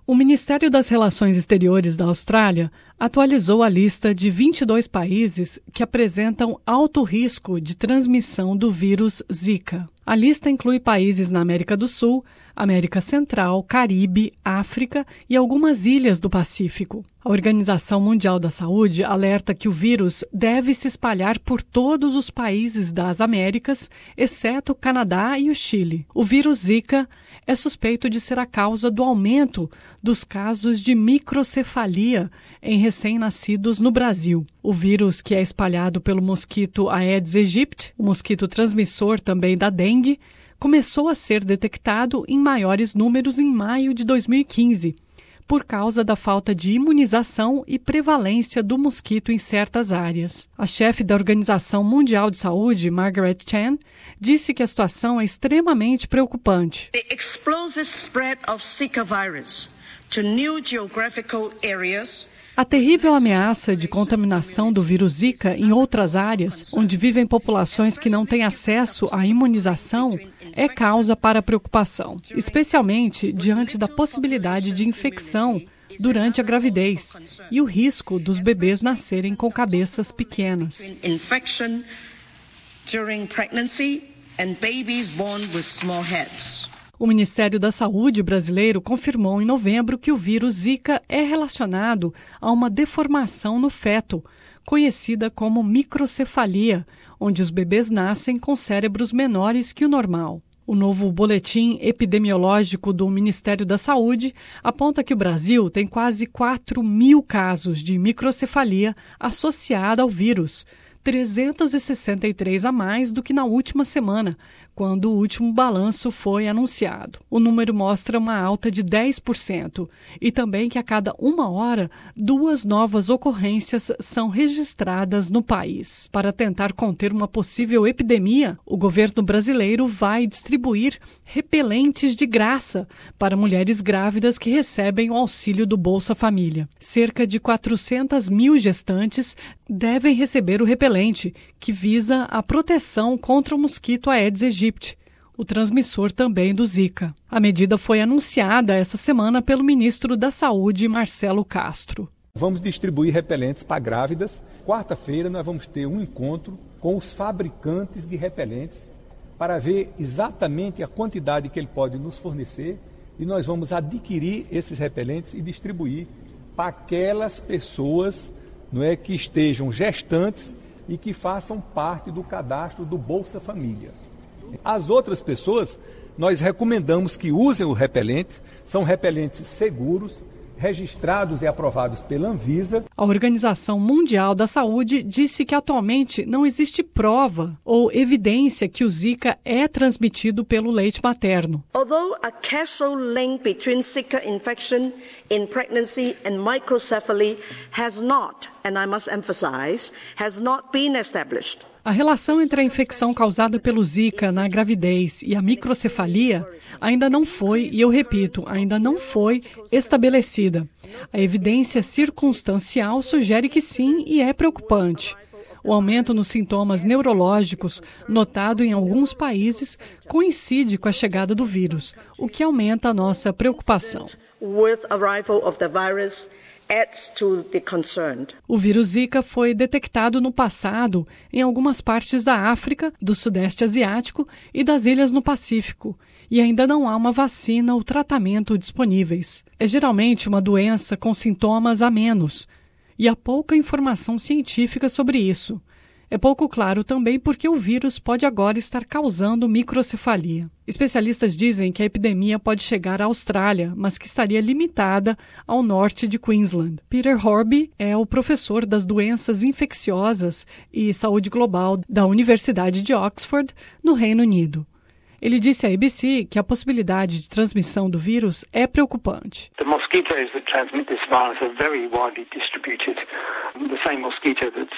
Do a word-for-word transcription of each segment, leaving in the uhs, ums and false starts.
O Ministério das Relações Exteriores da Austrália atualizou a lista de vinte e dois países que apresentam alto risco de transmissão do vírus Zika. A lista inclui países na América do Sul, América Central, Caribe, África e algumas ilhas do Pacífico. A Organização Mundial da Saúde alerta que o vírus deve se espalhar por todos os países das Américas, exceto o Canadá e o Chile. O vírus Zika é suspeito de ser a causa do aumento dos casos de microcefalia em recém-nascidos no Brasil. O vírus, que é espalhado pelo mosquito Aedes aegypti, o mosquito transmissor também da dengue, começou a ser detectado em maiores números em maio de dois mil e quinze, por causa da falta de imunização e prevalência do mosquito em certas áreas. A chefe da Organização Mundial de Saúde, Margaret Chan, disse que a situação é extremamente preocupante. The explosive spread of Zika virus to new geographical areas. A terrível ameaça de contaminação do vírus Zika em outras áreas, onde vivem populações que não têm acesso à imunização, é causa para preocupação, especialmente diante da possibilidade de infecção durante a gravidez e o risco dos bebês nascerem com cabeças pequenas. Infection during pregnancy and babies born with small heads. O Ministério da Saúde brasileiro confirmou em novembro que o vírus Zika é relacionado a uma deformação no feto, conhecida como microcefalia, onde os bebês nascem com cérebros menores que o normal. O novo boletim epidemiológico do Ministério da Saúde aponta que o Brasil tem quase quatro mil casos de microcefalia associada ao vírus, trezentos e sessenta e três a mais do que na última semana, quando o último balanço foi anunciado. O número mostra uma alta de dez por cento e também que a cada uma hora, duas novas ocorrências são registradas no país. Para tentar conter uma possível epidemia, o governo brasileiro vai distribuir repelentes de graça para mulheres grávidas que recebem o auxílio do Bolsa Família. Cerca de quatrocentas mil gestantes devem receber o repelente, que visa a proteção contra o mosquito Aedes aegypti, o transmissor também do Zika. A medida foi anunciada essa semana pelo ministro da Saúde, Marcelo Castro. Vamos distribuir repelentes para grávidas. Quarta-feira nós vamos ter um encontro com os fabricantes de repelentes para ver exatamente a quantidade que ele pode nos fornecer e nós vamos adquirir esses repelentes e distribuir para aquelas pessoas, não é, que estejam gestantes e que façam parte do cadastro do Bolsa Família. As outras pessoas, nós recomendamos que usem o repelente, são repelentes seguros, registrados e aprovados pela Anvisa. A Organização Mundial da Saúde disse que atualmente não existe prova ou evidência que o Zika é transmitido pelo leite materno. Although a causal link between Zika infection in pregnancy and microcephaly has not, and I must emphasize, has not been established. A relação entre a infecção causada pelo Zika na gravidez e a microcefalia ainda não foi, e eu repito, ainda não foi estabelecida. A evidência circunstancial sugere que sim e é preocupante. O aumento nos sintomas neurológicos notado em alguns países coincide com a chegada do vírus, o que aumenta a nossa preocupação. With arrival of the virus adds to the concern. O vírus Zika foi detectado no passado em algumas partes da África, do Sudeste Asiático e das ilhas no Pacífico, e ainda não há uma vacina ou tratamento disponíveis. É geralmente uma doença com sintomas a menos, e há pouca informação científica sobre isso. É pouco claro também porque o vírus pode agora estar causando microcefalia. Especialistas dizem que a epidemia pode chegar à Austrália, mas que estaria limitada ao norte de Queensland. Peter Horby é o professor das doenças infecciosas e saúde global da Universidade de Oxford, no Reino Unido. Ele disse à A B C que a possibilidade de transmissão do vírus é preocupante. The mosquitoes that transmit this virus are very widely distributed. The same mosquito that's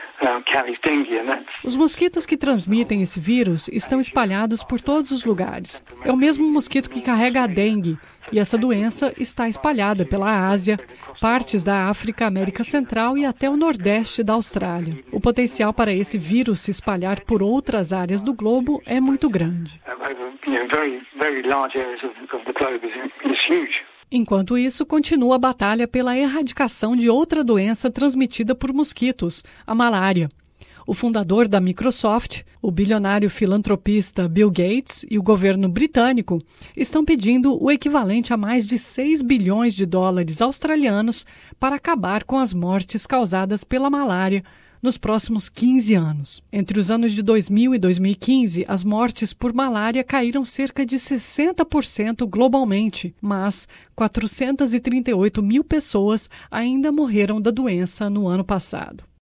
Os mosquitos que transmitem esse vírus estão espalhados por todos os lugares. É o mesmo mosquito que carrega a dengue, e essa doença está espalhada pela Ásia, partes da África, América Central e até o Nordeste da Austrália. O potencial para esse vírus se espalhar por outras áreas do globo é muito grande. Enquanto isso, continua a batalha pela erradicação de outra doença transmitida por mosquitos, a malária. O fundador da Microsoft, o bilionário filantropista Bill Gates e o governo britânico estão pedindo o equivalente a mais de seis bilhões de dólares australianos para acabar com as mortes causadas pela malária nos próximos quinze anos. Entre os anos de dois mil e dois mil e quinze, as mortes por malária caíram cerca de sessenta por cento globalmente, mas quatrocentas e trinta e oito mil pessoas ainda morreram da doença no ano passado.